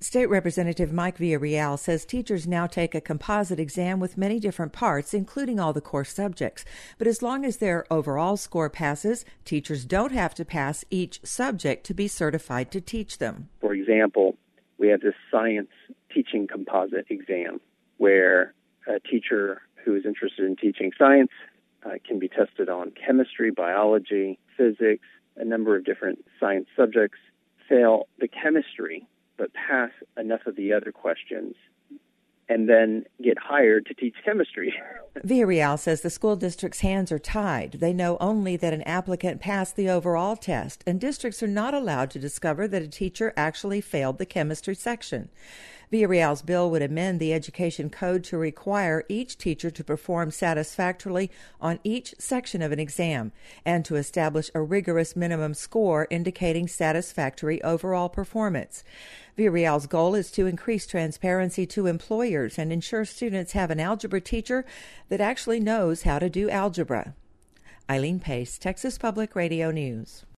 State Representative Mike Villarreal says teachers now take a composite exam with many different parts, including all the core subjects. But as long as their overall score passes, teachers don't have to pass each subject to be certified to teach them. For example, we have this science teaching composite exam where a teacher who is interested in teaching science can be tested on chemistry, biology, physics, a number of different science subjects, fail the chemistry, but pass enough of the other questions, and then get hired to teach chemistry. Villarreal says the school district's hands are tied. They know only that an applicant passed the overall test, and districts are not allowed to discover that a teacher actually failed the chemistry section. Villarreal's bill would amend the education code to require each teacher to perform satisfactorily on each section of an exam and to establish a rigorous minimum score indicating satisfactory overall performance. Villarreal's goal is to increase transparency to employers and ensure students have an algebra teacher that actually knows how to do algebra. Eileen Pace, Texas Public Radio News.